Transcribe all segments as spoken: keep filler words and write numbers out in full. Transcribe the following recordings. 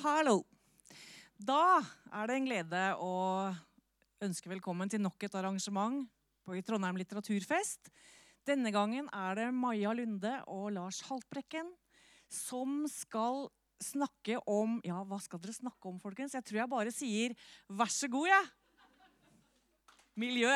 hallo. Da er det en glede å ønske velkommen til nok et arrangement på Trondheim Litteraturfest. Denne gangen er det Maja Lunde og Lars Haltbrekken som skal snakke om, ja, hva skal dere snakke om, folkens? Jeg tror jeg bare sier, vær så god, ja. Miljø.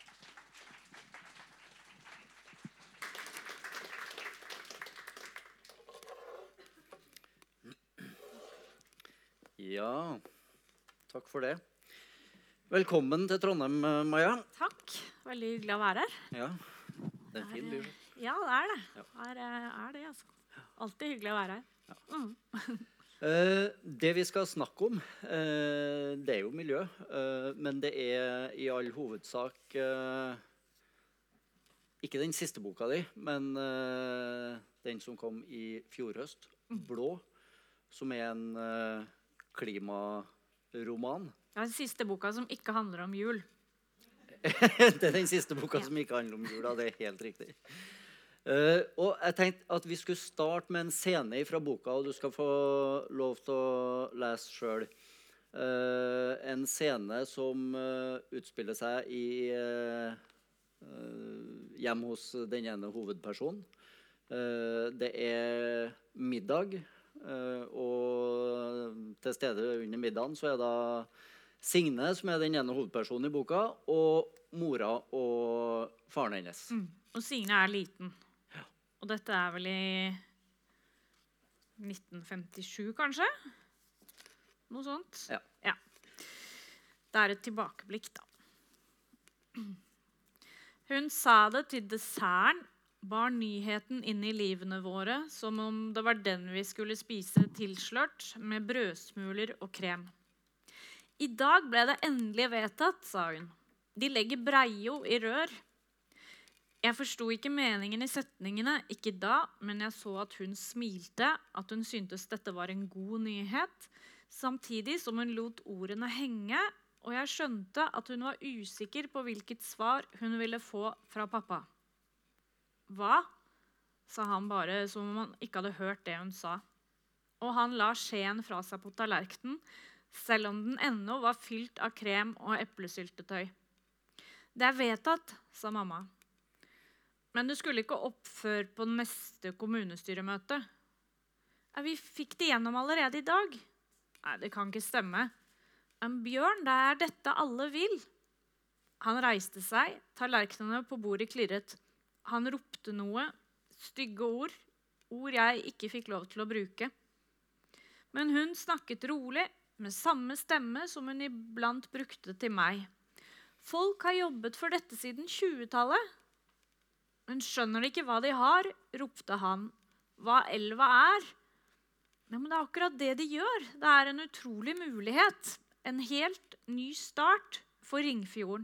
Ja, takk for det. Velkommen til Trondheim, Maja. Takk. Veldig hyggelig å være her. Ja, det er en fin by. Ja, det er det. Ja. Her er det, altså. Alltid hyggelig å være her. Ja. Mm. Eh, det vi skal snakke om, eh, det er jo miljø, eh, men det er i all hovedsak eh, ikke den siste boka di, men eh, den som kom i fjor høst, Blå, som er en eh, klimaroman. Det er den siste boka som ikke handler om jul. Det er den siste boka som ikke handler om jula, det er helt riktig. Uh, og jeg tenkte at vi skulle starte med en scene fra boka, og du skal få lov til å lese selv. Uh, en scene som uh, utspiller seg i uh, uh, hjem hos den ene hovedpersonen. Uh, det er middag, uh, og til stede under middagen så er da Signe, som er den ene hovedpersonen i boka, og mora og faren hennes. Mm. Og Signe er liten. Ja. Og dette er vel i nitten femtisju, kanskje? Noe sånt. Ja. Ja. Det er et tilbakeblikk, da. Hun sa det til desserten, bar nyheten inn i livene våre, som om det var den vi skulle spise tilslørt med brødsmuler og krem. I dag ble det endelig vedtatt, sa hun. De legger breio i rør. Jeg forstod ikke meningen i setningene, ikke da, men jeg så at hun smilte, at hun syntes dette var en god nyhet, samtidig som hun lot ordene henge, og jeg skjønte at hun var usikker på hvilket svar hun ville få fra pappa. Hva? Sa han bare, som om han ikke hadde hørt det hun sa. Og han la skjeen fra seg på tallerkenen, selv om den ennå var fylt av krem og eplesyltetøy. Det er vedtatt, sa mamma. Men du skulle ikke opp før på neste kommunestyremøte. Ja, vi fikk det gjennom allerede i dag. Nei, det kan ikke stemme. Men Bjørn, det er dette alle vil. Han reiste seg, tallerkenene på bordet klirret. Han ropte noe, stygge ord, ord jeg ikke fikk lov til å bruke. Men hun snakket rolig, med samme stemme som hun iblant brukte til meg. Folk har jobbet for dette siden tjuetallet. Men skjønner de ikke hva de har, ropte han. Hva elva er? Ja, men det er akkurat det de gjør. Det er en utrolig mulighet. En helt ny start for Ringfjorden.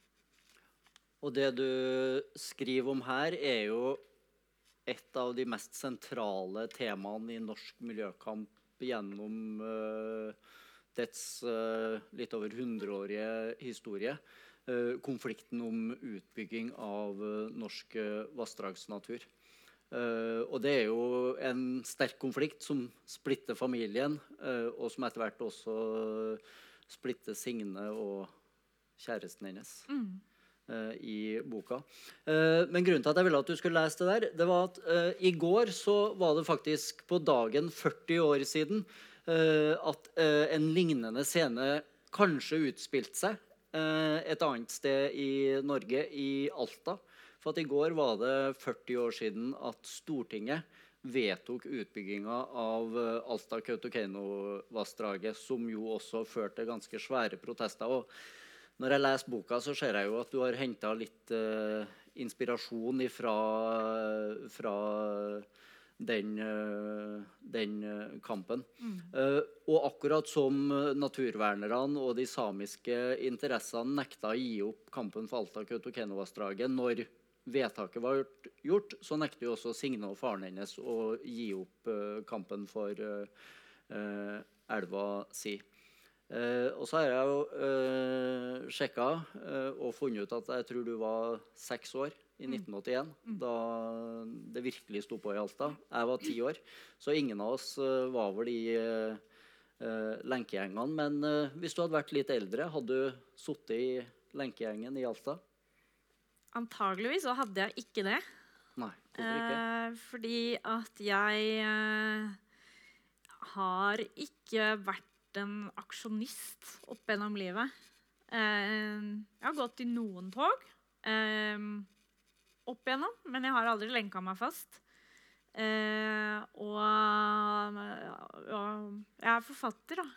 Og det du skriver om her er jo et av de mest sentrale temaene i norsk miljøkamp gjennom uh, dets uh, litt over hundreårige historie. Uh, konflikten om utbygging av uh, norsk uh, vassdragsnatur. Uh, og det er jo en sterk konflikt som splitter familien, uh, og som etter hvert også splitter Signe og kjæresten hennes. Mm. I boka. Men grunnen til at jeg ville at du skulle lese det der, det var at uh, i går så var det faktisk på dagen førti år siden uh, at uh, en lignende scene kanskje utspilte seg uh, et annet sted i Norge, i Alta. For at i går var det førti år siden at Stortinget vedtok utbygginga av uh, Alta-Kautokeino-vassdraget, som jo også førte ganske svære protester. Og når jeg leser boka, så ser jeg jo at du har hentet litt uh, inspirasjon ifra, fra den, uh, den uh, kampen. Mm. Uh, og akkurat som naturvernerne og de samiske interessene nekta å gi opp kampen for Alta-Kautokeino-vassdraget når vedtaket var gjort, så nekter jo også Signe og faren hennes å gi opp uh, kampen for uh, uh, elva si. Uh, og så har jeg jo uh, sjekket uh, og funnet ut at jeg tror du var seks år i nitten åttien, mm. da det virkelig sto på i Alta. Jeg var ti år, så ingen av oss uh, var vel i uh, eh, lenkegjengene. Men eh, hvis du hadde vært litt eldre, hadde du sittet i lenkegjengen i Alta? Antageligvis så hadde jeg ikke det. Nei, hvorfor ikke? Eh, fordi at jeg eh, har ikke vært en aksjonist opp gjennom livet. Eh, jeg har gått i noen tog eh, opp igjennom, men jeg har aldri lenka meg fast. Eh, og ja, ja, jeg er forfatter, da.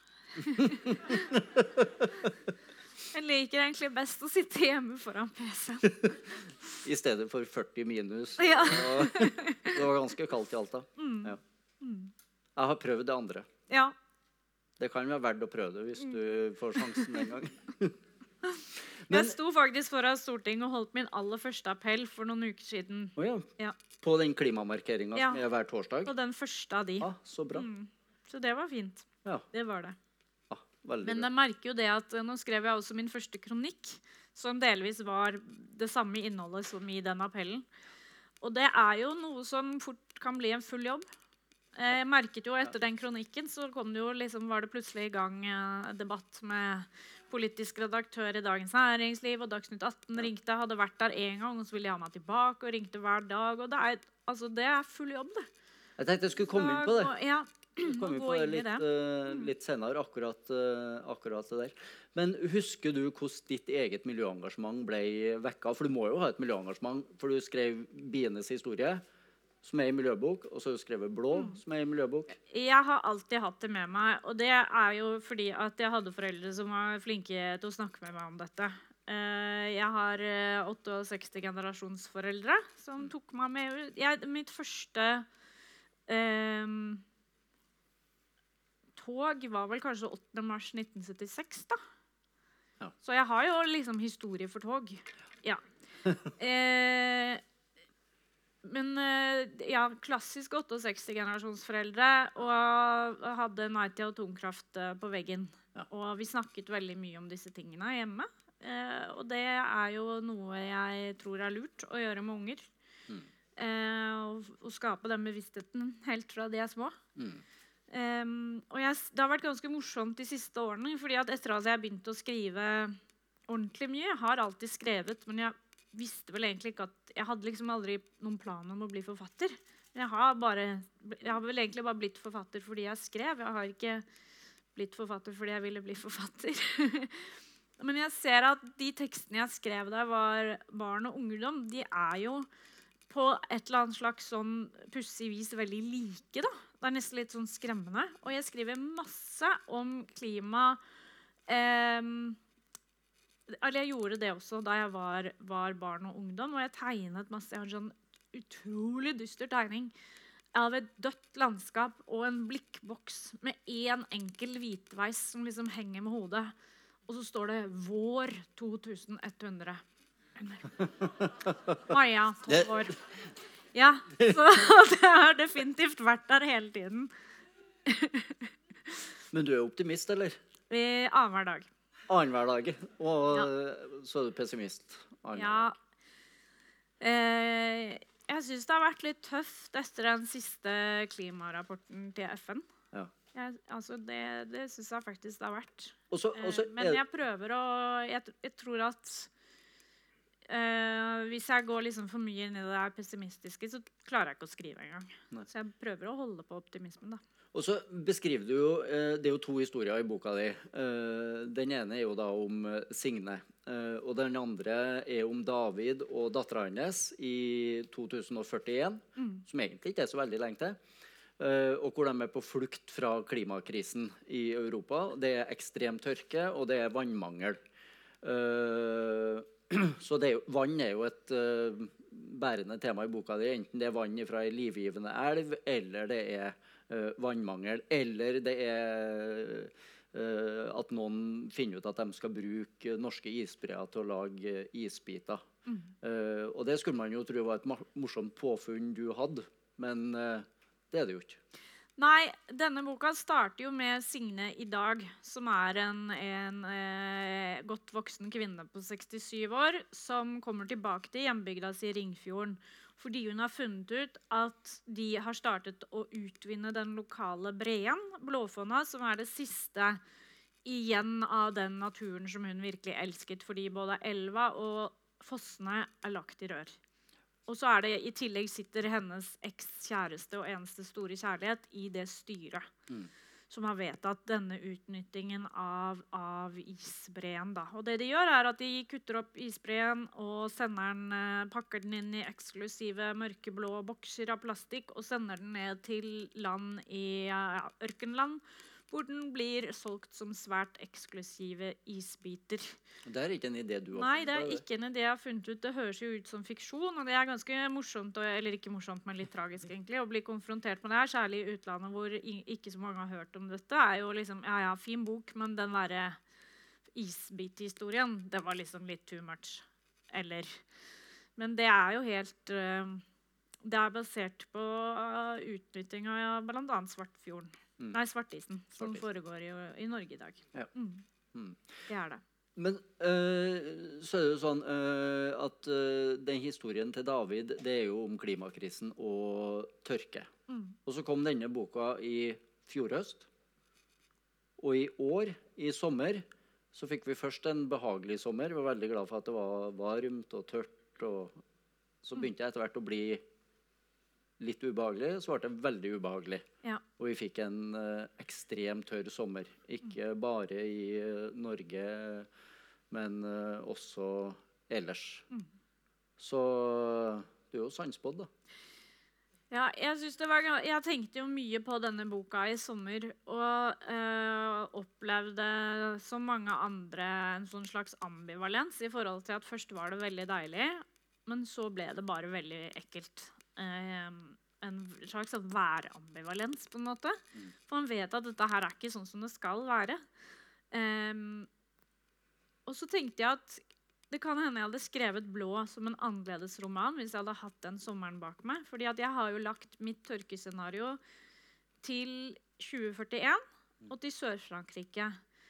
Jeg liker egentlig best å sitte hjemme foran P C-en. I stedet for førti minus. Ja. Og det var ganske kaldt i Alta. Mm. Ja. Mm. Jeg har prøvd det andre. Ja. Det kan være verdt å prøve det hvis du får sjansen en gang. Men, jeg sto faktisk foran Stortinget og holdt min aller første appell for noen uker siden. Oh ja. Ja. På den klimamarkeringen Ja. som er hver torsdag? Og den første av de. Ah, så bra. Mm. Så det var fint. Ja. Det var det. Ah, veldig Men bra. jeg merker jo det at nå skrev jeg også min første kronikk, som delvis var det samme innholdet som i den appellen. Og det er jo noe som fort kan bli en full jobb. Jeg merket jo etter den kronikken så kom det jo liksom, var det plutselig i gang eh, debatt med politisk redaktør i Dagens Næringsliv, og Dagsnytt atten ringte, jeg hadde vært der en gang, og så ville jeg ha meg tilbake, og ringte hver dag, og det er, altså, det er full jobb, det. Jeg tenkte jeg skulle komme inn på det. Så, ja, Komme inn gå på det inn i litt, det. uh, litt senere, akkurat, uh, akkurat det der. Men husker du hvordan ditt eget miljøengasjement ble vekka? For du må jo ha et miljøengasjement, for du skrev Bienes historie, som er i miljøbok, og så har du skrevet Blå, som er i miljøbok. Jeg har alltid hatt det med meg, og det er jo fordi at jeg hadde foreldre som var flinke til å snakke med meg om dette. Eh, Jeg har eh, sekstiåtte generasjonsforeldre som tok meg med ut. Jeg, mitt første eh, tog var vel kanskje åttende mars nitten syttiseks, da. Ja. Så jeg har jo liksom historie for tog. Ja. Eh, Men eh, ja, klassisk sekstiåtte generasjonsforeldre, og hadde Nei til atomkraft eh, på veggen. Ja. Og vi snakket veldig mye om disse tingene hjemme. Eh, og det er jo noe jeg tror er lurt å gjøre med unger. Mm. Eh, og, og skape den bevisstheten helt fra de er små. Mm. Um, og jeg, det har vært ganske morsomt de siste årene, fordi at etter at jeg begynte å skrive ordentlig mye, jeg har alltid skrevet, men jeg visste vel egentlig ikke at jeg hadde liksom aldri noen plan om å bli forfatter. Jeg har, bare, jeg har vel egentlig bare blitt forfatter fordi jeg skrev. Jeg har ikke blitt forfatter fordi jeg ville bli forfatter. Men jeg ser at de tekstene jeg skrev der var barn og ungdom, de er jo på et eller annet slags sånn pussig vis veldig like, da. Det er nesten litt sånn skremmende. Og jeg skriver masse om klima. Um, Eller jeg gjorde det også da jeg var, var barn og ungdom, og jeg tegnet masse. Jeg har en sånn utrolig dyster tegning av et dødt landskap og en blikkboks med én enkel hvitveis som liksom henger med hodet. Og så står det «Vår to tusen ett hundre». Maja, tolv år. Ja, så det har definitivt vært der hele tiden. Men du er optimist, eller? Eh, Annenhver dag. Annenhver dag. Og Ja. så er du pessimist. Annenhver Ja. dag. Eh, jeg syns det har vært litt tøft etter den siste klimarapporten til F N. Ja. Jeg, altså det det syns jeg faktisk det har vært. Og så- og så Eh, men er- jeg prøver å Jeg, jeg tror at eh, hvis jeg går liksom for mye inn i det der pessimistiske, så klarer jeg ikke å skrive engang. Nei. Så jeg prøver å holde på optimismen, da. Og så beskriver du jo, eh, Det er jo to historier i boka di. Eh, Den ene er jo da om eh, Signe. eh, Og den andre er om David og dattera hennes i to tusen førtien. Som egentlig ikke er så veldig lenge til. eh, Og hvor de er på flukt fra klimakrisen i Europa. Det er ekstrem tørke, og det er vannmangel. Eh, Så det er jo, vann er jo et eh, bærende tema i boka di. Enten det er vann fra ei livgivende elv, eller det er eh, vannmangel, eller det er eh, at noen finner ut at de skal bruke norske isbreer til å lage eh, isbiter. Eh, og det skulle man jo tro var et ma- morsomt påfunn du hadde, men eh, det er det jo ikke. Nei, denne boka starter jo med Signe i dag, som er en, en eh, godt voksen kvinne på sekstisju år, som kommer tilbake til hjembygda si Ringfjorden. fordi hun har funnet ut at de har startet å utvinne den lokale breen, Blåfonna, som er det siste igjen av den naturen som hun virkelig elsket, fordi både elva og fossene er lagt i rør. Og så er det i tillegg sitter hennes eks-kjæreste og eneste store kjærlighet i det styret, mm. som har vedtatt denne utnyttingen av, av isbreen. Da. Og det de gjør er at de kutter opp isbreen og sender den, eh, pakker den inn i eksklusive mørkeblå bokser av plastikk og sender den ned til land i ja, ørkenland, hvor den blir solgt som svært eksklusive isbiter. Det er ikke en idé du har Nei, funnet? det er ikke en idé jeg har funnet ut. Det høres jo ut som fiksjon, og det er ganske morsomt, eller ikke morsomt, men litt tragisk egentlig, å bli konfrontert med det her, særlig i utlandet hvor ikke så mange har hørt om dette. Er jo liksom, ja, ja, fin bok, men den der isbit-historien, det var liksom litt too much. Eller, men det er jo helt, det er basert på utnytting av blant annet Svartfjorden. Mm. Nei, Svartisen, som Svartisen. foregår i, i Norge i dag. Ja. Mm. Mm. Det er det. Men øh, så er det jo sånn øh, at øh, den historien til David, det er jo om klimakrisen og tørke. Mm. Og så kom denne boka i fjor høst. Og i år, i sommer, så fikk vi først en behagelig sommer. Vi var veldig glad for at det var varmt og tørt. Og så begynte jeg etter hvert å bli litt ubehagelig, så ble det veldig ubehagelig. Ja. Og vi fikk en uh, ekstremt tørr sommer. Ikke mm. bare i uh, Norge, men uh, også ellers. Mm. Så du er jo sannspådd, da. Ja, jeg, synes det var, jeg tenkte jo mye på denne boka i sommer, og uh, opplevde som mange andre en sånn slags ambivalens i forhold til at først var det veldig deilig, men så ble det bare veldig ekkelt. Um, en slags værambivalens på en måte. Mm. For man vet at dette her er ikke sånn som det skal være. Um, og så tenkte jeg at det kan hende jeg hadde skrevet Blå som en annerledes roman hvis jeg hadde hatt den sommeren bak meg. Fordi at jeg har jo lagt mitt tørkescenario til tjue førtien mm. og til Sør-Frankrike.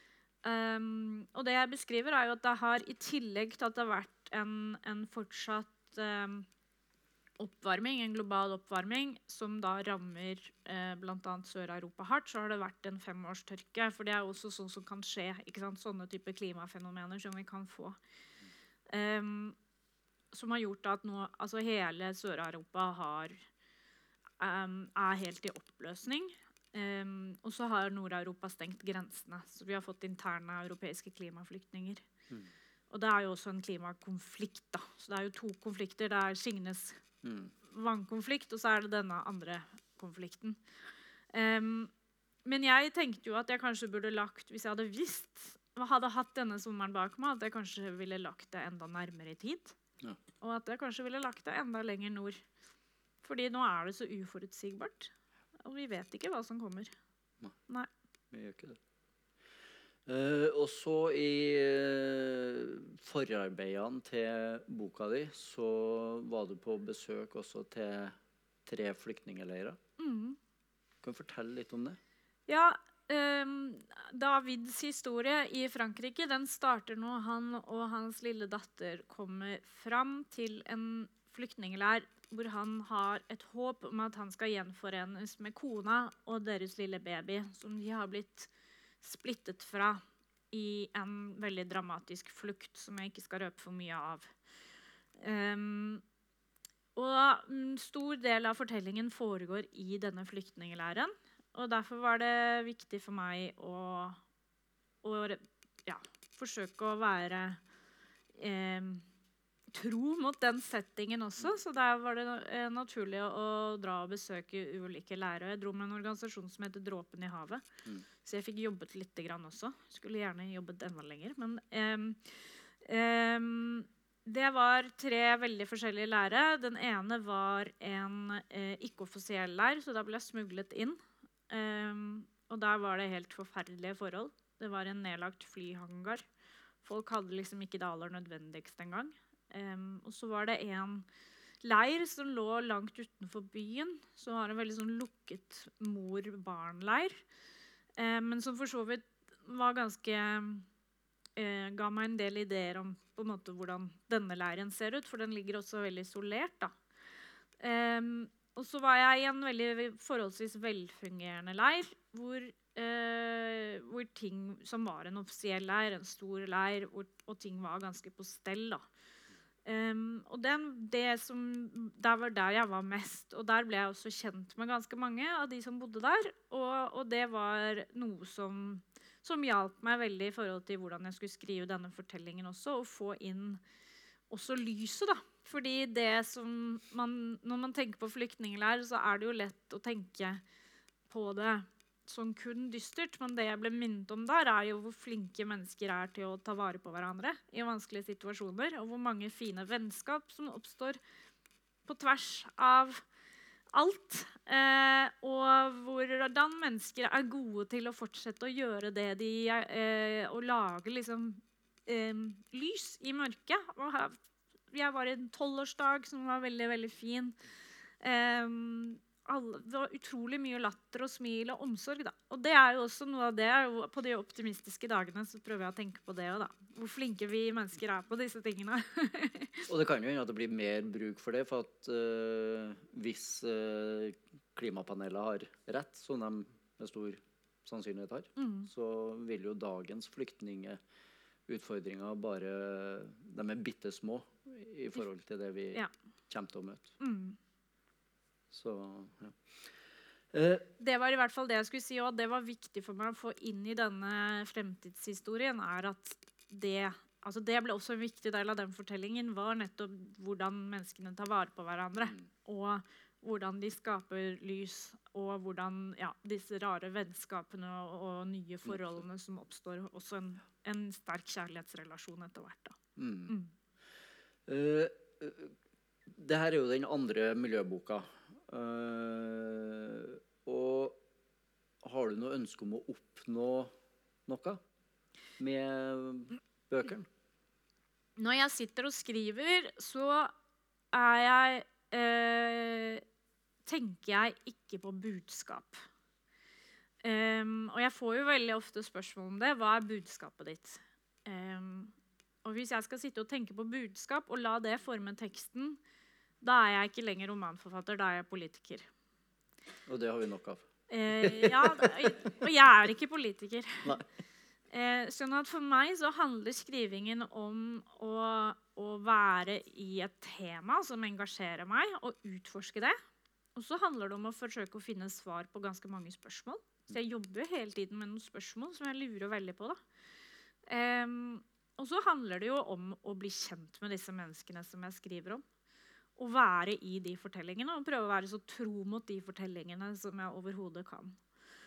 Um, og det jeg beskriver er jo at det har i tillegg til at det har vært en, en fortsatt um, oppvarming, en global oppvarming, som da rammer eh, blant annet Sør-Europa hardt, så har det vært en femårstørke, for det er også sånn som kan skje, ikke sant? Sånne type klimafenomener som vi kan få. Um, som har gjort at nå, altså hele Sør-Europa har, um, er helt i oppløsning, um, og så har Nord-Europa stengt grensene, så vi har fått interne europeiske klimaflyktninger. Mm. Og det er jo også en klimakonflikt, da. Så det er jo to konflikter, det er Signes Mm. vannkonflikt, og så er det denne andre konflikten. Um, men jeg tenkte jo at jeg kanskje burde lagt, hvis jeg hadde visst, hadde hatt denne sommeren bak meg, at jeg kanskje ville lagt det enda nærmere i tid. Ja. Og at jeg kanskje ville lagt det enda lenger nord. Fordi nå er det så uforutsigbart. Og vi vet ikke hva som kommer. Nei. Nei. Vi gjør ikke det. Uh, og så i uh, forarbeidene til boka di så var du på besøk også til tre flyktningeleirer. Mm. Kan du fortelle litt om det? Ja, um, Davids historie i Frankrike, den starter nå han og hans lille datter kommer fram til en flyktningeleir hvor han har et håp om at han skal gjenforenes med kona og deres lille baby, som de har blitt splittet fra i en veldig dramatisk flukt som jeg ikke skal røpe for mye av. Um, og en stor del av fortellingen foregår i denne flyktningeleiren, og derfor var det viktig for meg å, å ja, forsøke å være eh, tro mot den settingen også, så der var det eh, naturlig å, å dra og besøke ulike lærere. Jeg dro med en organisasjon som heter Dråpen i havet, mm. så jeg fikk jobbet litt grann også. Skulle gjerne jobbet enda lenger, men eh, eh, det var tre veldig forskjellige lærere. Den ene var en eh, ikke-offisiell leir, så da ble jeg smuglet inn, eh, og der var det helt forferdelige forhold. Det var en nedlagt flyhangar. Folk hadde liksom ikke det aller nødvendigste engang. Um, og så var det en leir som lå langt utenfor byen, som var en veldig sånn lukket mor-barn-leir, um, men som for så vidt var ganske uh, ga meg en del ideer om på en måte hvordan denne leiren ser ut, for den ligger også veldig isolert da. Um, og så var jeg i en veldig forholdsvis velfungerende leir, hvor, uh, hvor ting som var en offisiell leir, en stor leir, hvor, og ting var ganske på stell da. Um, og den, det som, der var der jeg var mest, og der ble jeg også kjent med ganske mange av de som bodde der, og, og det var noe som, som hjalp meg veldig i forhold til hvordan jeg skulle skrive denne fortellingen også, og få inn også lyset da. Fordi det som man, når man tenker på flyktningleir, så er det jo lett å tenke på det som kun dystert, men det jeg ble minnet om der er jo hvor flinke mennesker er til å ta vare på hverandre i vanskelige situasjoner, og hvor mange fine vennskap som oppstår på tvers av alt, eh, og hvordan mennesker er gode til å fortsette å gjøre det de er, eh, og lage liksom eh, lys i mørket. Og her, jeg var i en tolvårsdag som var veldig, veldig fin. Um, alle, det var utrolig mye latter og smil og omsorg. Da. Og det er jo også noe av det. Jo, på de optimistiske dagene så prøver jeg å tenke på det også, da. Hvor flinke vi mennesker er på disse tingene. Og det kan jo hende at det blir mer bruk for det, for at uh, hvis uh, klimapanelet har rett, som de med stor sannsynlighet har, mm. så vil jo dagens flyktninger utfordringer bare, de er bitte små i forhold til det vi ja. kommer til å møte. Mm. Så, ja. Eh, det var i hvert fall det jeg skulle si, og det var viktig for meg å få inn i denne fremtidshistorien, er at det, altså det ble også en viktig del av den fortellingen, var nettopp hvordan menneskene tar vare på hverandre, mm. og hvordan de skaper lys, og hvordan ja, disse rare vennskapene og, og nye forholdene som oppstår, også en, en sterk kjærlighetsrelasjon etter hvert. Da. Mm. Mm. Uh, det her er jo den andre miljøboka. Uh, og har du noe ønske om å oppnå noe med bøkene? Når jeg sitter og skriver, så er jeg uh, tenker jeg ikke på budskap. Um, og jeg får jo veldig ofte spørsmål om det. Hva er budskapet ditt? Um, og hvis jeg skal sitte og tenke på budskap og la det forme teksten, da er jeg ikke lenger romanforfatter, da er jeg politiker. Og det har vi nok av. Uh, ja, og jeg er ikke politiker. Nei. Uh, sånn at for meg så handler skrivingen om å, å være i et tema som engasjerer meg, og utforske det. Og så handler det om å forsøke å finne svar på ganske mange spørsmål. Så jeg jobber hele tiden med noen spørsmål som jeg lurer veldig på. Da. Um, og så handler det jo om å bli kjent med disse menneskene som jeg skriver om. Og være i de fortellingene, og prøve å være så tro mot de fortellingene som jeg overhodet kan.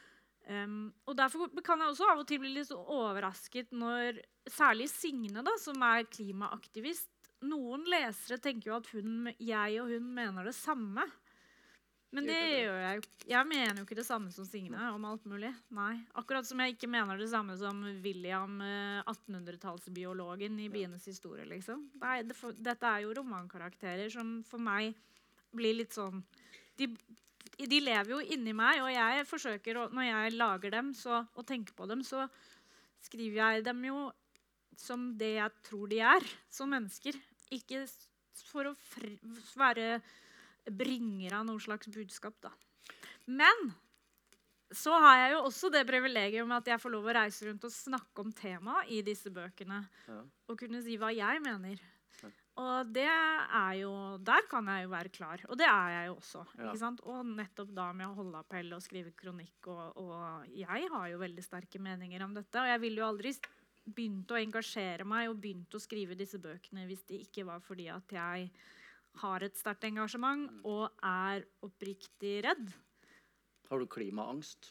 Um, og derfor kan jeg også av og til bli litt så overrasket når, særlig Signe, da, som er klimaaktivist, noen lesere tenker jo at hun, jeg og hun mener det samme. Men det gjør jeg jo. Jeg mener jo ikke det samme som Signe om alt mulig. Nei. Akkurat som jeg ikke mener det samme som William, attenhundretallsbiologen i Bienes historie, liksom. Nei, det for, dette er jo romankarakterer som for meg blir litt sånn... De, de lever jo inni meg, og jeg forsøker, når jeg lager dem så, og tenker på dem, så skriver jeg dem jo som det jeg tror de er, som mennesker. Ikke for å fri, være... bringer av noen slags budskap da. Men så har jeg jo også det privilegiet med at jeg får lov å reise rundt og snakke om tema i disse bøkene, ja. Og kunne si hva jeg mener. Ja. Og det er jo, der kan jeg jo være klar, og det er jeg jo også, ja. Ikke sant? Og nettopp da med å holde appell og skrive kronikk, og, og jeg har jo veldig sterke meninger om dette, og jeg vil jo aldri begynt å engasjere meg og begynt å skrive disse bøkene hvis det ikke var fordi at jeg har et sterkt engasjement og er oppriktig redd. Har du klimaangst?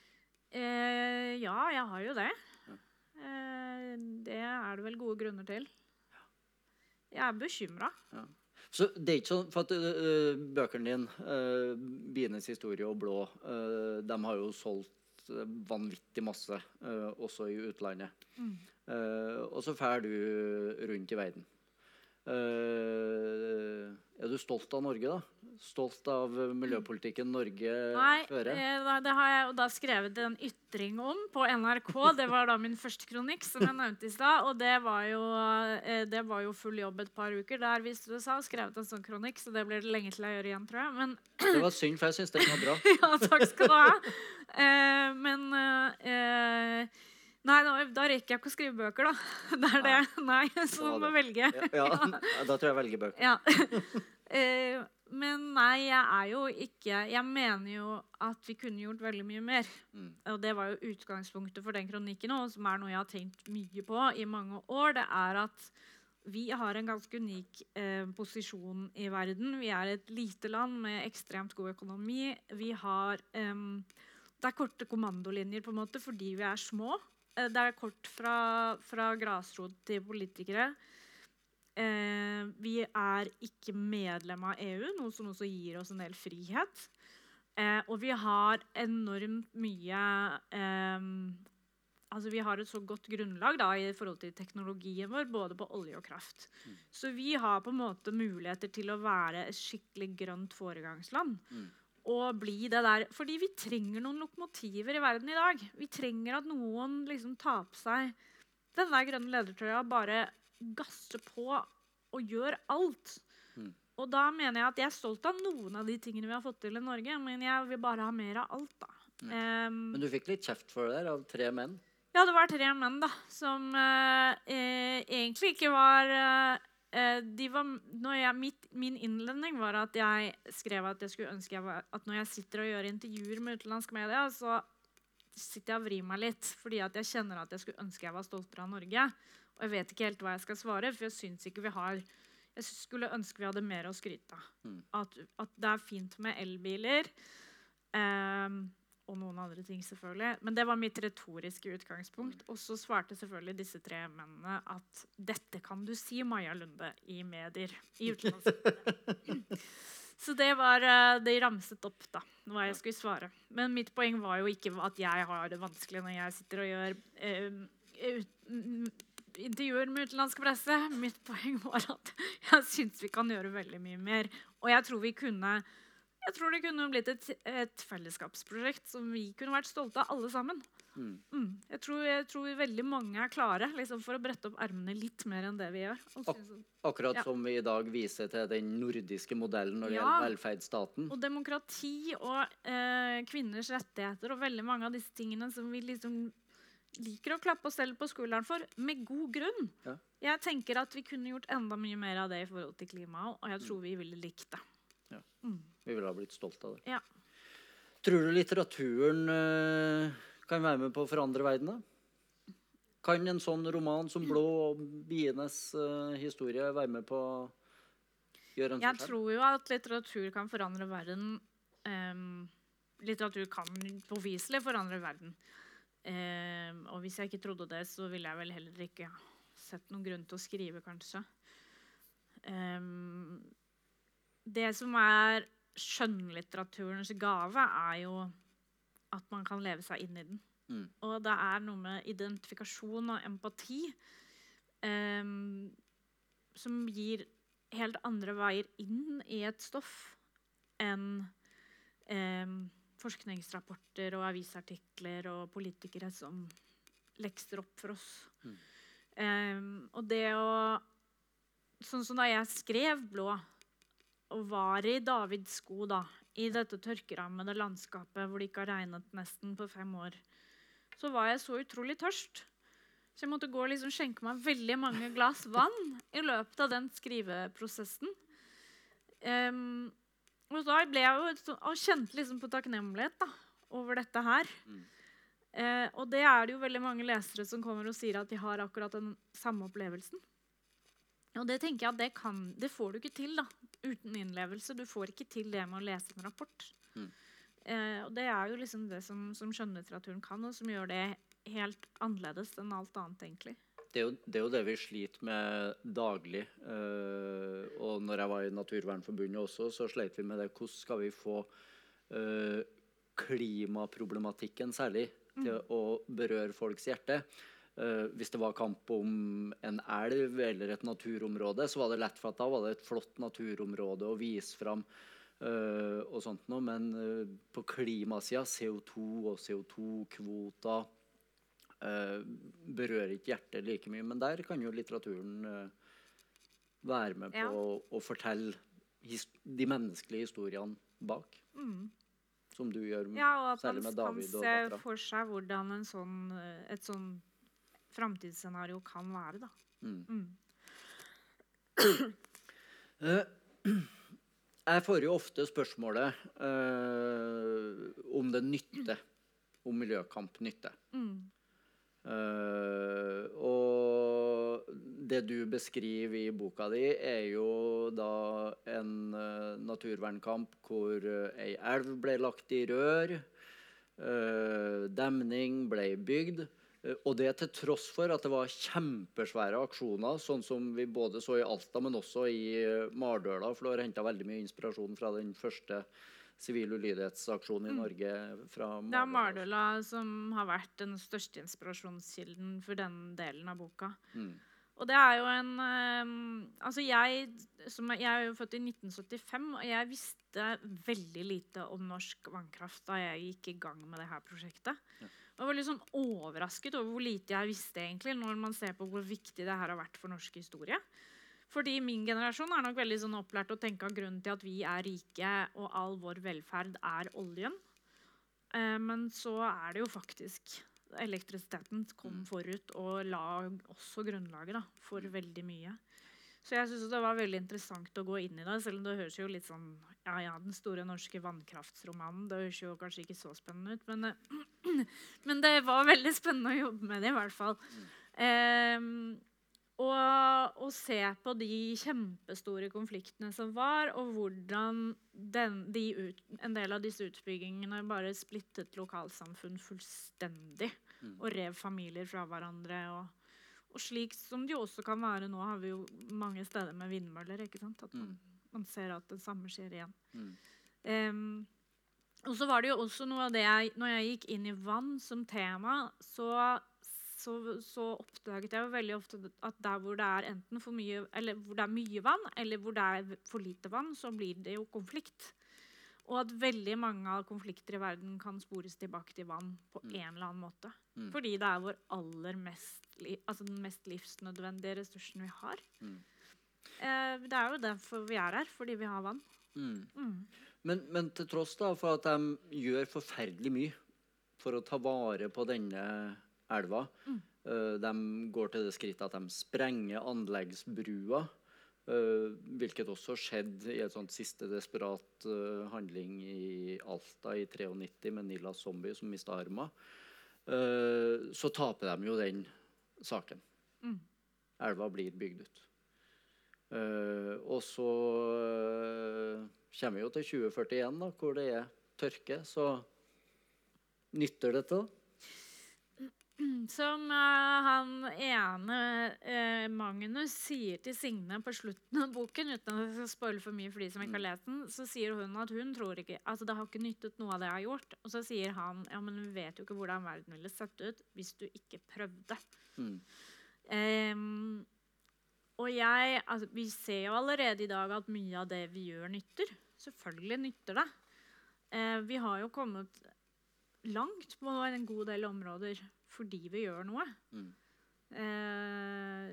Eh, ja, jeg har jo det. Ja. Eh, det er det vel gode grunner til. Ja. Jeg er bekymret. Ja. Så det er ikke sånn, for at uh, bøkene dine, uh, Bienes historie og Blå, uh, de har jo solgt vanvittig masse, uh, også i utlandet. Mm. Uh, og så fer du rundt i verden. Uh, er du stolt av Norge, da? Stolt av miljøpolitikken Norge Nei, fører? Nei, det har jeg da skrevet en ytring om på N R K. Det var da min første kronikk, som jeg nevnte i stad. Og det var, jo, det var jo full jobb et par uker. Der visste du sa, skrevet en sånn kronikk, så det blir det lenge til å gjøre igjen, tror jeg. Men det var synd, for jeg synes det var bra. ja, takk skal du ha. Uh, men uh, Nei, da, da rekker jeg ikke å skrive bøker, da. Det er det. Nei, så må velge. Ja, ja, da tror jeg jeg velger bøker. Ja. eh, men nei, jeg er jo ikke Jeg mener jo at vi kunne gjort veldig mye mer. Mm. Og det var jo utgangspunktet for den kronikken også, som er noe jeg har tenkt mye på i mange år. Det er at vi har en ganske unik eh, posisjon i verden. Vi er et lite land med ekstremt god økonomi. Vi har eh, Det er korte kommandolinjer på en måte fordi vi er små. Det er kort fra, fra grasrot til politikere. Eh, vi er ikke medlem av E U, noe som også gir oss en del frihet. Eh, og vi har enormt mye eh, altså vi har et så godt grunnlag da, i forhold til teknologien vår, både på olje og kraft. Mm. Så vi har på en måte muligheter til å være et skikkelig grønt foregangsland. Mm. Og bli det der, fordi vi trenger noen lokomotiver i verden i dag. Vi trenger at noen liksom tar på seg den der grønne ledertrøya, bare gasser på og gjør alt. Mm. Og da mener jeg at jeg er stolt av noen av de tingene vi har fått til i Norge, men jeg vil bare ha mer av alt da. Mm. Um, men du fikk litt kjeft for det der av tre menn? Ja, det var tre menn da, som uh, eh, egentlig ikke var... Uh, De var, når jeg, mitt, min innledning var at jeg skrev at jeg skulle ønske jeg var, at når jeg sitter og gjør intervjuer med utenlandske media, så sitter jeg og vrir meg litt, fordi at jeg kjenner at jeg skulle ønske jeg var stoltere av Norge. Og jeg vet ikke helt hva jeg skal svare, for jeg synes ikke vi har jeg skulle ønske vi hadde mer å skryte av. Mm. At, at det er fint med elbiler, um, og noen andre ting selvfølgelig. Men det var mitt retoriske utgangspunkt. Og så svarte selvfølgelig disse tre mennene at dette kan du si, Maja Lunde, i medier, i utenlandsmedier. Så det var det ramset opp da, hva jeg skulle svare. Men mitt poeng var jo ikke at jeg har det vanskelig når jeg sitter og gjør eh, ut, intervjuer med utenlandsk presse. Mitt poeng var at jeg synes vi kan gjøre veldig mye mer. Og jeg tror vi kunne... Jeg tror det kunne blitt et, et fellesskapsprosjekt som vi kunne vært stolte av alle sammen. Mm. Mm. Jeg, tror, jeg tror veldig mange er klare liksom, for å brette opp ermene litt mer enn det vi gjør. Ak akkurat ja. Som vi i dag viser til den nordiske modellen når det ja. Gjelder velferdsstaten. Og demokrati og eh, kvinners rettigheter og veldig mange av disse tingene som vi liksom liker å klappe oss selv på skulderen for, med god grunn. Ja. Jeg tenker at vi kunne gjort enda mye mer av det i forhold til klimaet, og jeg tror vi ville likt det. Ja. Mm. Vi ville ha blitt stolt av det. Ja. Tror du litteraturen uh, kan være med på å forandre verden da? Kan en sånn roman som Blå og bienes uh, historie være med på å gjøre en Jeg tror jo at litteratur kan forandre verden. Um, litteratur kan påviselig forandre verden. Um, og hvis jeg ikke trodde det, så ville jeg vel heller ikke sett noen grunn til å skrive, kanskje. Um, Det som er skjønnlitteraturens gave, er jo at man kan leve seg inn i den. Mm. Og det er noe med identifikasjon og empati um, som gir helt andre veier inn i et stoff enn um, forskningsrapporter og avisartikler og politikere som lekser opp for oss. Mm. Um, og det å Sånn som da jeg skrev Blå, og var i Davids sko da, i dette tørkerammede landskapet hvor det ikke har regnet nesten på fem år, så var jeg så utrolig tørst. Så jeg måtte gå og liksom skjenke meg veldig mange glass vann i løpet av den skriveprosessen. Um, og da ble jeg jo og kjente liksom på takknemlighet da, over dette her. Mm. Uh, og det er det jo veldig mange lesere som kommer og sier at de har akkurat den samme opplevelsen. Og det tenker jeg at det, kan, det får du ikke til da, uten innlevelse. Du får ikke til det med å lese en rapport. Mm. Eh, og det er jo liksom det som, som skjønnlitteraturen kan, og som gjør det helt annerledes enn alt annet, egentlig. Det er jo det, er jo det vi sliter med daglig. Uh, og når jeg var i Naturvernforbundet også, så slet vi med det. Hvordan skal vi få uh, klimaproblematikken særlig til mm. å berøre folks hjerte? Uh, hvis det var kamp om en elv eller et naturområde, så var det lett for at da var det et flott naturområde å vise fram. Uh, og sånt noe, men uh, på klimasida, C O to og C O to-kvoter uh, berører ikke hjertet like mye, men der kan jo litteraturen uh, være med på ja. å, å fortelle de menneskelige historiene bak. Mm. Som du gjør med, ja, og at særlig med David og dattera. Ja, og at man ser for seg hvordan en sånn, et sånn framtidsscenario kan være, da. Mm. Mm. uh, Jeg får jo ofte spørsmålet uh, om det nytter, om miljøkamp nytter. Mm. Uh, og det du beskriver i boka di er jo da en uh, naturvernkamp hvor uh, ei elv ble lagt i rør, uh, demning ble bygd, og det til tross for at det var kjempesvære aksjoner, sånn som vi både så i Alta, men også i Mardøla, for det har hentet veldig mye inspirasjon fra den første sivil ulydighetsaksjonen i Norge fra Mardøla. Det er Mardøla som har vært den største inspirasjonskilden for den delen av boka. Mm. Og det er jo en um, altså jeg, som jeg, jeg er jo født i nitten syttifem, og jeg visste veldig lite om norsk vannkraft da jeg gikk i gang med det her prosjektet. Ja. Jeg var litt sånn overrasket over hvor lite jeg visste egentlig, når man ser på hvor viktig det her har vært for norsk historie. Fordi min generasjon er nok veldig sånn opplært å tenke av grunnen til at vi er rike, og all vår velferd er oljen. Eh, men så er det jo faktisk elektrisiteten kom forut og la også grunnlaget da, for veldig mye. Så jeg synes det var veldig interessant å gå inn i det, selv om det høres jo litt sånn, ja, ja, den store norske vannkraftsromanen, det høres jo kanskje ikke så spennende ut, men, men det var veldig spennende å jobbe med det i hvert fall. Um, og, og se på de kjempestore konfliktene som var, og hvordan den, de ut, en del av disse utbyggingene bare splittet lokalsamfunn fullstendig, og rev familier fra hverandre, og Og slik som det jo også kan være nå, har vi jo mange steder med vindmøller, ikke sant? At man, mm. man ser at det samme skjer igjen. Mm. Um, og så var det jo også noe av det jeg, når jeg gikk inn i vann som tema, så, så, så oppdaget jeg jo veldig ofte at der hvor det er enten for mye, eller hvor det er mye vann, eller hvor det er for lite vann, så blir det jo konflikt. Og at veldig mange av konflikter i verden kan spores tilbake til vann på mm. en eller annen måte. Mm. Fordi det er vår aller mest, altså den mest livsnødvendige ressursen vi har. Mm. Eh, det er jo derfor vi er her, fordi vi har vann. Mm. Mm. Men, men til tross da, for at de gjør forferdelig mye for å ta vare på denne elva, mm. uh, de går til det skrittet at de sprenger anleggsbrua, Uh, hvilket også skjedde i et sånt siste desperat uh, handling i Alta i nittitre med Nila Zombie som mistet armen. Uh, så taper de jo den saken. Mm. Elva blir bygd ut. Uh, og så uh, kommer vi jo til tjue førtien da, hvor det er tørke, så nytter dette da? Som uh, han ene uh, Magnus sier til Signe på slutten av boken, uten at jeg skal spoile for mye for de som ikke har lest den, så sier hun at hun tror ikke, altså det har ikke nyttet noe av det jeg har gjort. Og så sier han, ja, men vi vet jo ikke hvordan verden ville sett ut hvis du ikke prøvde. Mm. Um, og jeg, altså vi ser jo allerede i dag at mye av det vi gjør nytter. Selvfølgelig nytter det. Uh, vi har jo kommet langt på en god del områder fordi vi gjør noe. Mm. Eh,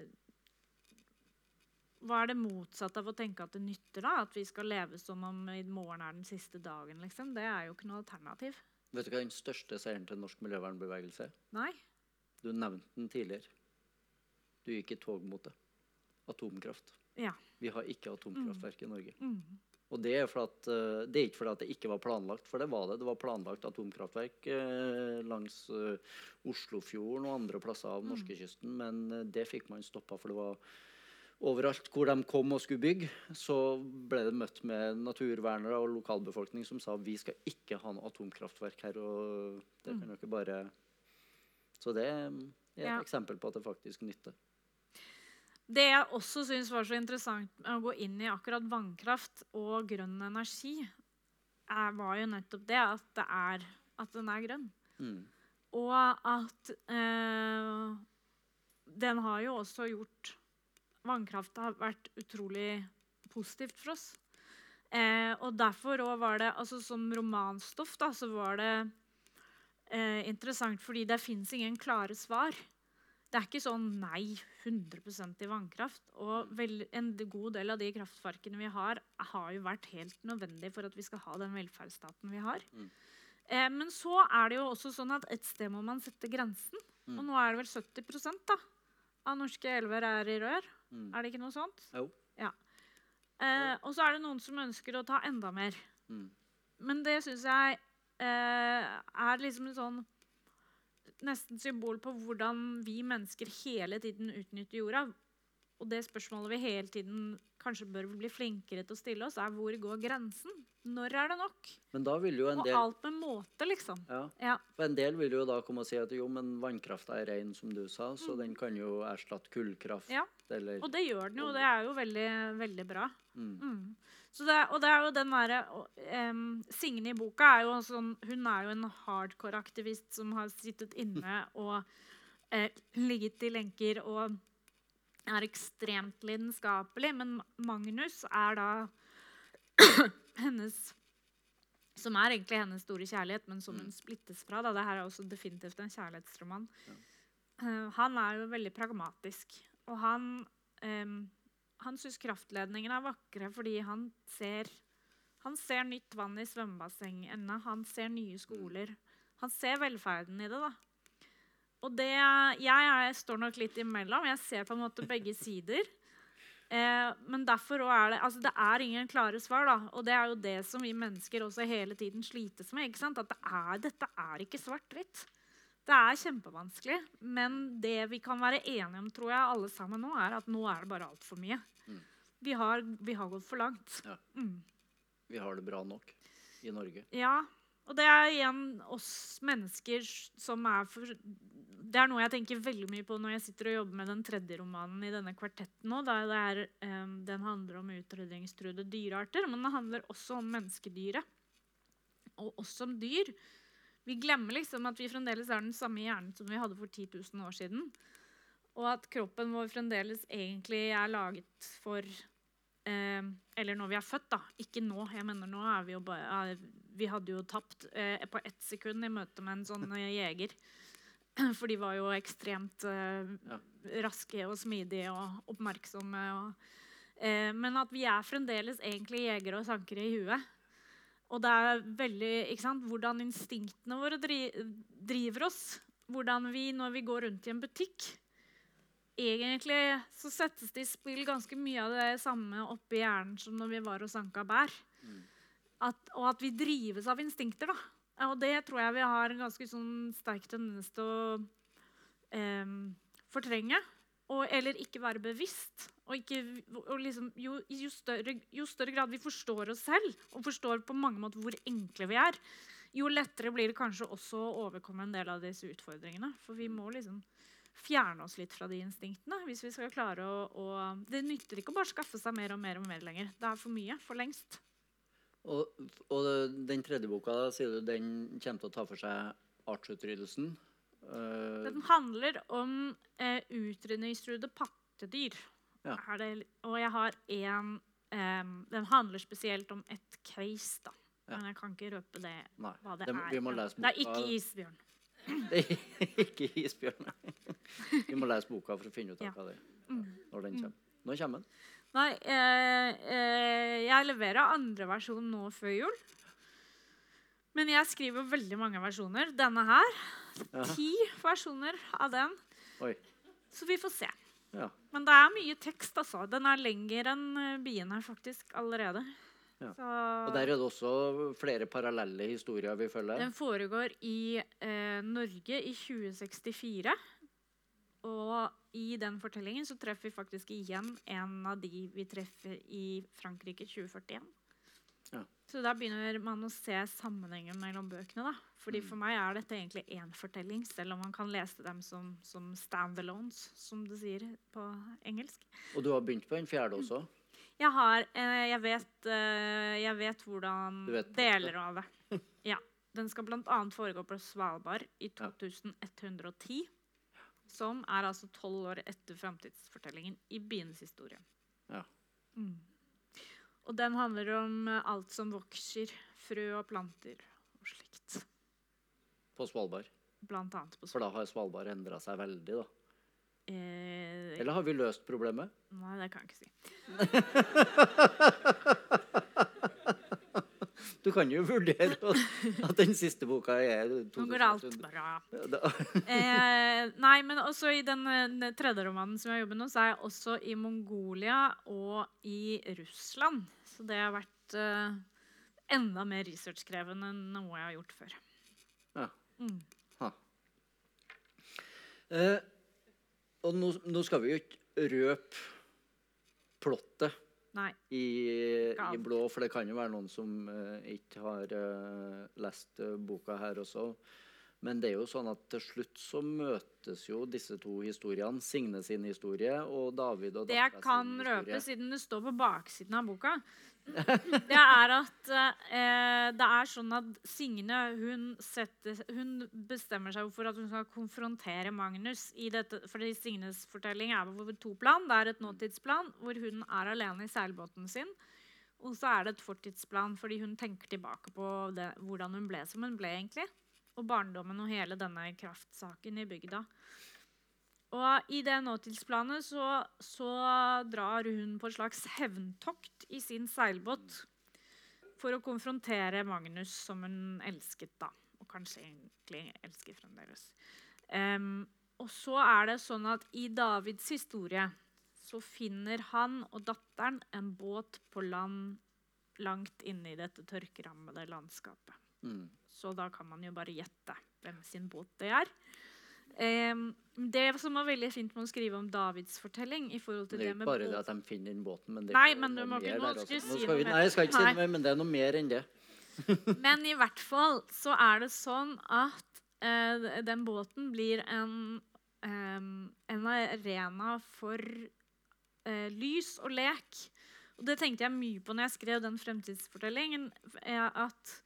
hva er det motsatt av å tenke at det nytter da? At vi skal leve som om i morgen er den siste dagen, liksom? Det er jo ikke noe alternativ. Vet du hva den største seieren til norsk miljøvernbevegelse er? Nei. Du nevnte den tidligere. Du gikk i tog mot det. Atomkraft. Ja. Vi har ikke atomkraftverk mm. i Norge. Mm. Og det er, for at, uh, det er ikke fordi at det ikke var planlagt, for det var det. Det var planlagt atomkraftverk uh, langs uh, Oslofjorden og andre plasser av norskekysten, mm. men uh, det fikk man stoppet, for det var overalt hvor de kom og skulle bygge, så ble det møtt med naturvernere og lokalbefolkning som sa vi skal ikke ha noe atomkraftverk her, og det kan jo ikke bare... Så det er et ja. eksempel på at det faktisk nytter. Det jeg også synes var så interessant med å gå inn i akkurat vannkraft og grønn energi, er, var jo nettopp det at, det er, at den er grønn. Mm. Og at, eh, den har jo også gjort vannkraft har vært utrolig positivt for oss. Eh, og derfor også var det, altså som romanstoff da, så var det eh, interessant, fordi det finnes ingen klare svar. Det er ikke sånn nei, hundre prosent i vannkraft. Og vel, en god del av de kraftverkene vi har, har jo vært helt nødvendig for at vi skal ha den velferdsstaten vi har. Mm. Eh, men så er det jo også sånn at et sted må man sette grensen. Mm. Og nå er det vel sytti prosent da, av norske elver er i rør. Mm. Er det ikke noe sånt? Jo. Ja. Eh, og så er det noen som ønsker å ta enda mer. Mm. Men det synes jeg eh, er liksom en sånn nesten symbol på hvordan vi mennesker hele tiden utnytter jorda. Og det spørsmålet vi hele tiden kanskje bør bli flinkere til å stille oss, er hvor går grensen? Når er det nok? Men da vil jo en del... Og alt med måte, liksom. Ja. Ja. En del vil jo da komme og si at jo, men vannkrafta er ren, som du sa, så mm. den kan jo erstatte kullkraft. Ja, eller... og det gjør den jo, og det er jo veldig, veldig bra. Mm. Mm. Så det, og det er jo den der, um, Signe i boka er jo sånn, hun er jo en hardcore-aktivist som har sittet inne og eh, ligget i lenker og er ekstremt lidenskapelig, men Magnus er da hennes, som er egentlig hennes store kjærlighet, men som hun splittes fra. Da. Det her er også definitivt en kjærlighetsroman. Ja. Uh, han er jo veldig pragmatisk, og han, um, han synes kraftledningen er vakre fordi han ser, han ser nytt vann i svømmebassengene, han ser nye skoler, han ser velferden i det da. Og det, jeg, jeg står nok litt imellom, jeg ser på en måte begge sider. Eh, men derfor er det, altså det er ingen klare svar da, og det er jo det som vi mennesker også hele tiden slites med, ikke sant? At det er, dette er ikke svart-hvitt. Det er kjempevanskelig, men det vi kan være enige om, tror jeg, alle sammen nå, er at nå er det bare alt for mye. Mm. Vi, har, vi har gått for langt. Ja. Mm. Vi har det bra nok i Norge. Ja, og det er igjen oss mennesker som er for... Det er noe jeg tenker veldig mye på når jeg sitter og jobber med den tredje romanen i denne kvartetten nå. Det er, um, den handler om utrydningstruede dyrearter, men den handler også om menneskedyret. Og også om dyr. Vi glemmer liksom at vi fremdeles er den samme hjernen som vi hadde for ti tusen år siden. Og at kroppen vår fremdeles egentlig er laget for... Um, eller når vi er født da. Ikke nå. Jeg mener nå er vi jo bare... Uh, vi hadde jo tapt uh, på ett sekund i møte med en sånn uh, jeger. For de var jo ekstremt uh, ja. raske og smidige og oppmerksomme. Og, uh, men at vi er fremdeles egentlig jegere og sankere i huet. Og det er veldig, ikke sant, hvordan instinktene våre dri driver oss. Hvordan vi, når vi går rundt i en butikk, egentlig så settes det i spill ganske mye av det samme oppi hjernen som når vi var og sanka bær. Mm. At, og at vi drives av instinkter da. Og det tror jeg vi har en ganske sånn sterk tendens til å eh, fortrenge, og, eller ikke være bevisst. Og ikke, og liksom, jo, jo, større, jo større grad vi forstår oss selv, og forstår på mange måter hvor enkle vi er, jo lettere blir det kanskje også å overkomme en del av disse utfordringene. For vi må liksom fjerne oss litt fra de instinktene, hvis vi skal klare å... å det nytter ikke å bare skaffe seg mer og mer og mer lenger. Det er for mye, for lengst. Og, og den tredje boka, da, sier du, den kommer til å ta for seg artsutryddelsen. Uh, den handler om uh, utrydningstruede pattedyr. Ja. Er det, og jeg har en... Um, den handler spesielt om et case, da. Ja. Men jeg kan ikke røpe det, Nei, hva det, det er. Vi må lese boka. Det er ikke isbjørn. Det er ikke isbjørn. Vi må lese boka for å finne ut av ja. hva det er, når den kommer. Når kommer den? Nei, eh, eh, jeg leverer andre versjon nå før jul. Men jeg skriver veldig mange versjoner. Denne her, Aha. ti versjoner av den. Oi. Så vi får se. Ja. Men det er mye tekst, altså. Den er lengre enn bien her faktisk allerede. Ja. Så... Og der er det også flere parallelle historier vi følger. Den foregår i eh, Norge i tjue sekstifire. Og i den fortellingen så treffer vi faktisk igjen en av de vi treffer i Frankrike tjue førtien. Ja. Så da begynner man å se sammenhengen mellom bøkene da. Fordi for meg er dette egentlig en fortelling, selv om man kan lese dem som, som stand-alones, som det sier på engelsk. Og du har begynt på den fjerde også? Jeg har, eh, jeg vet, eh, jeg vet hvordan vet deler av det. Ja, den skal blant annet foregå på Svalbard i to tusen ett hundre og ti. som er altså tolv år etter fremtidsfortellingen i Bienes historie. Ja. Mm. Og den handler om alt som vokser, frø og planter og slikt. På Svalbard. Blant annet på For da har Svalbard endret seg veldig, da. Eh, Eller har vi løst problemet? nei, det kan jeg ikke si. Du kan jo vurdere at den siste boka er Nå går alt bra. Ja, da. Eh, nei, men også i den, den tredje romanen som jeg jobber nå, så er jeg også i Mongolia og i Russland. Så det har vært eh, enda mer researchkrevende enn noe jeg har gjort før. Ja. Mm. Ha. Eh, og nå, nå skal vi jo ikke røpe plottet Nei. i, Ikke i alt. blå, for det kan jo være noen som eh, ikke har eh, lest eh, boka her også. Men det er jo sånn at til slutt så møtes jo disse to historiene, Signe sin historie og David og Det jeg dattera kan sin røpe, historie. siden det står på baksiden av boka, det er at eh, det er sånn at Signe hun, setter, hun bestemmer seg for at hun skal konfrontere Magnus i dette, fordi Signes fortelling er på to plan. Det er et nåtidsplan hvor hun er alene i seilbåten sin, og så er det et fortidsplan fordi hun tenker tilbake på det, hvordan hun ble som hun ble egentlig, og barndommen og hele denne kraftsaken i bygda. Og i det nåtidsplanet så, så drar hun på et slags hevntokt i sin seilbåt for å konfrontere Magnus som hun elsket da, og kanskje egentlig elsker fremdeles. Um, og så er det sånn at i Davids historie så finner han og datteren en båt på land langt inne i dette tørkerammede landskapet. Mm. Så da kan man jo bare gjette hvem sin båt det er. Um, det som var veldig fint med å skrive om Davids fortelling i forhold til Det er det jo med ikke bare det båt- at de finner den båten, men det er Nei, jo men du noe må ikke- mer nå der skal også. du Nå si skal vi, noe nei, jeg skal ikke si mer. noe mer, men det er noe mer enn det. Men i hvert fall så er det sånn at eh, den båten blir en, em, en arena for eh, lys og lek. Og det tenkte jeg mye på når jeg skrev den fremtidsfortellingen. er At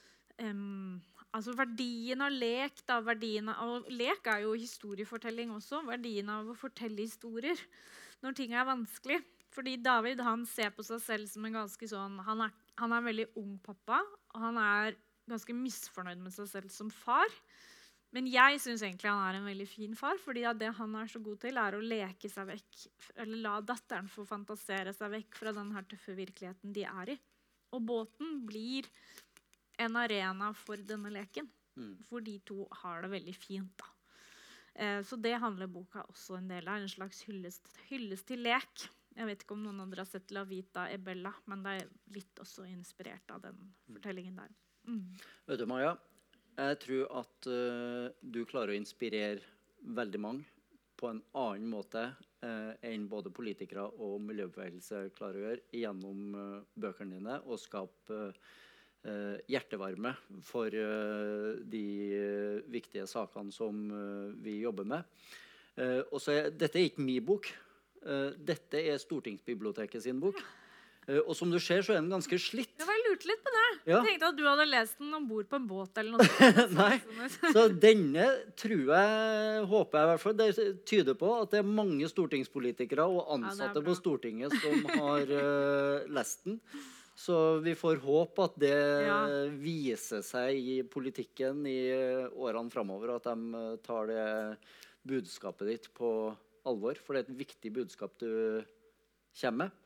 em, altså verdien av lek, da, verdien av, og lek er jo historiefortelling også, verdien av å fortelle historier når ting er vanskelig. Fordi David han ser på seg selv som en ganske sånn, han er, han er en veldig ung pappa, og han er ganske misfornøyd med seg selv som far. Men jeg synes egentlig han er en veldig fin far, fordi at det han er så god til er å leke seg vekk, eller la datteren få fantasere seg vekk fra den her tøffe virkeligheten de er i. Og båten blir en arena for denne leken, Mm. for de to har det veldig fint da. Eh, så det handler boka også en del av, en slags hyllest, hyllest til lek. Jeg vet ikke om noen av dere har sett La Vita e Bella, men det er litt også inspirert av den fortellingen der. Mm. Vet du, Maja, jeg tror at eh, du klarer å inspirere veldig mange på en annen måte eh, enn både politikere og miljøbevegelse klarer å gjøre gjennom eh, bøkene dine, og skape eh, hjertevarme for eh, de eh, viktige sakene som eh, vi jobber med. Eh, og så er, dette er ikke min bok. Eh, dette er Stortingsbiblioteket sin bok. Eh, og som du ser, så er den ganske slitt. Ja, jeg lurte litt på det. Ja. Jeg tenkte at du hadde lest den om bord på en båt eller noe sånt. Nei, så denne tror jeg, håper jeg i hvert fall, det tyder på at det er mange stortingspolitikere og ansatte bra. på Stortinget som har uh, lest den. Så vi får håpe at det Ja. viser seg i politikken i uh, årene fremover, at de uh, tar det budskapet ditt på alvor, for det er et viktig budskap du kommer med.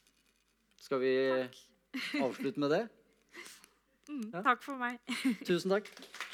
Skal vi Takk. avslutte med det? Mm, Ja. takk for meg. Tusen takk.